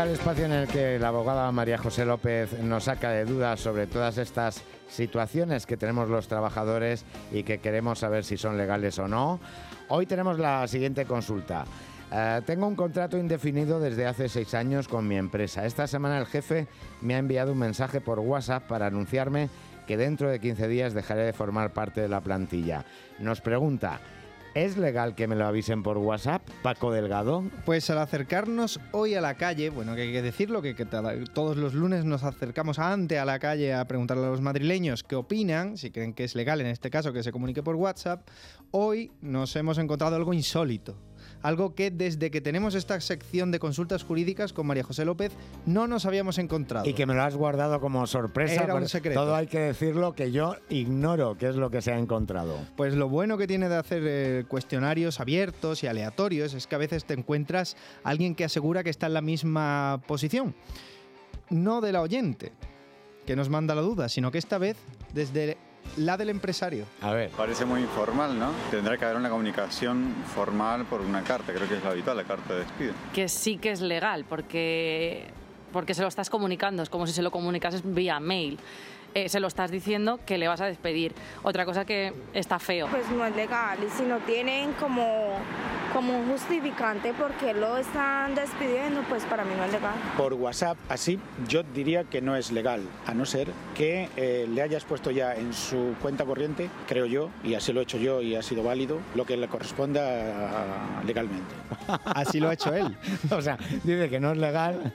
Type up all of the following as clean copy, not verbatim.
llega el espacio en el que la abogada María José López nos saca de dudas sobre todas estas situaciones que tenemos los trabajadores y que queremos saber si son legales o no. Hoy tenemos la siguiente consulta. Tengo un contrato indefinido desde hace 6 años con mi empresa. Esta semana el jefe me ha enviado un mensaje por WhatsApp para anunciarme que dentro de 15 días dejaré de formar parte de la plantilla. Nos pregunta: ¿es legal que me lo avisen por WhatsApp, Paco Delgado? Pues al acercarnos hoy a la calle, bueno, que hay que decirlo, que todos los lunes nos acercamos a la calle a preguntarle a los madrileños qué opinan, si creen que es legal en este caso que se comunique por WhatsApp. Hoy nos hemos encontrado algo insólito. Algo que desde que tenemos esta sección de consultas jurídicas con María José López no nos habíamos encontrado. Y que me lo has guardado como sorpresa. Era un secreto. Todo hay que decirlo, que yo ignoro qué es lo que se ha encontrado. Pues lo bueno que tiene de hacer cuestionarios abiertos y aleatorios es que a veces te encuentras a alguien que asegura que está en la misma posición. No de la oyente, que nos manda la duda, sino que esta vez desde la del empresario. A ver. Parece muy informal, ¿no? Tendrá que haber una comunicación formal por una carta, creo que es la habitual, la carta de despido. Que sí que es legal, porque se lo estás comunicando, es como si se lo comunicases vía mail. Se lo estás diciendo que le vas a despedir. Otra cosa que está feo. Pues no es legal, y si no tienen como un justificante porque lo están despidiendo, pues para mí no es legal. Por WhatsApp, así, yo diría que no es legal, a no ser que le hayas puesto ya en su cuenta corriente, creo yo, y así lo he hecho yo y ha sido válido, lo que le corresponda legalmente. Así lo ha hecho él. O sea, dice que no es legal,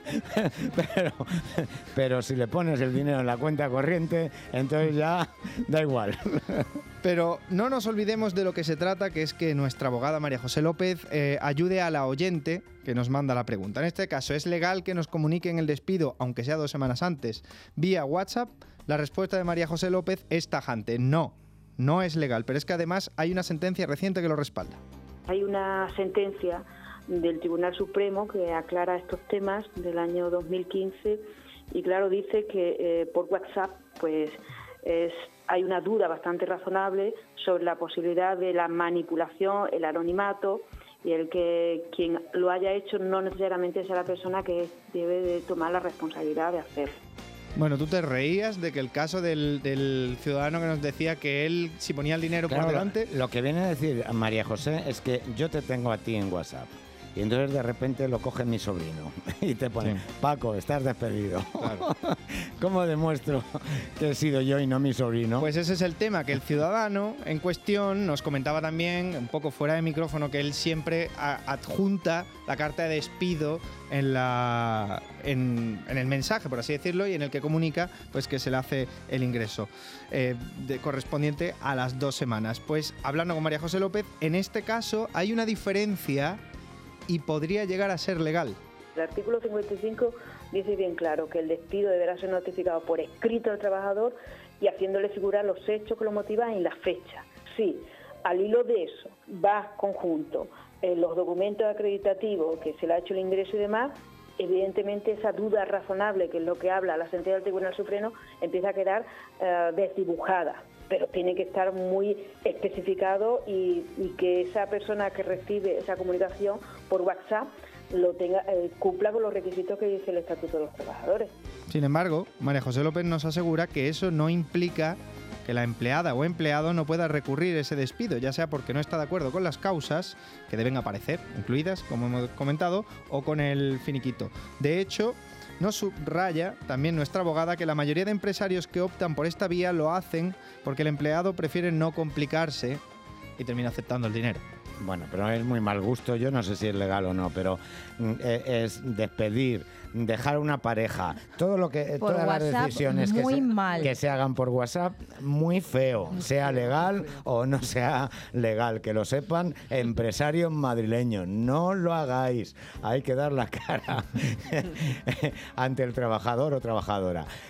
pero si le pones el dinero en la cuenta corriente, entonces ya da igual. Pero no nos olvidemos de lo que se trata, que es que nuestra abogada María José López ayude a la oyente que nos manda la pregunta. En este caso, ¿es legal que nos comuniquen el despido, aunque sea 2 semanas antes, vía WhatsApp? La respuesta de María José López es tajante: no, no es legal, pero es que además hay una sentencia reciente que lo respalda. Hay una sentencia del Tribunal Supremo que aclara estos temas del año 2015 y claro, dice que por WhatsApp pues hay una duda bastante razonable sobre la posibilidad de la manipulación, el anonimato, y quien lo haya hecho no necesariamente sea la persona que debe de tomar la responsabilidad de hacerlo. Bueno, tú te reías de que el caso del ciudadano que nos decía que él, si ponía el dinero por delante... Lo que viene a decir María José es que yo te tengo a ti en WhatsApp. Y entonces de repente lo coge mi sobrino y te pone: sí, Paco, estás despedido. Claro. ¿Cómo demuestro que he sido yo y no mi sobrino? Pues ese es el tema, que el ciudadano en cuestión nos comentaba también, un poco fuera de micrófono, que él siempre adjunta la carta de despido en el mensaje, por así decirlo, y en el que comunica pues que se le hace el ingreso correspondiente a las 2 semanas. Pues hablando con María José López, en este caso hay una diferencia y podría llegar a ser legal. El artículo 55 dice bien claro que el despido deberá ser notificado por escrito al trabajador y haciéndole figurar los hechos que lo motivan y la fecha. Sí, al hilo de eso va conjunto los documentos acreditativos que se le ha hecho el ingreso y demás, evidentemente esa duda razonable, que es lo que habla la sentencia del Tribunal Supremo, empieza a quedar desdibujada. Pero tiene que estar muy especificado y que esa persona que recibe esa comunicación por WhatsApp cumpla con los requisitos que dice el Estatuto de los Trabajadores. Sin embargo, María José López nos asegura que eso no implica que la empleada o empleado no pueda recurrir ese despido, ya sea porque no está de acuerdo con las causas que deben aparecer, incluidas, como hemos comentado, o con el finiquito. De hecho, nos subraya también nuestra abogada que la mayoría de empresarios que optan por esta vía lo hacen porque el empleado prefiere no complicarse y termina aceptando el dinero. Bueno, pero es muy mal gusto, yo no sé si es legal o no, pero es despedir, dejar una pareja, todas las decisiones que se hagan por WhatsApp, muy feo, sea legal o no sea legal, que lo sepan empresarios madrileños, no lo hagáis, hay que dar la cara ante el trabajador o trabajadora.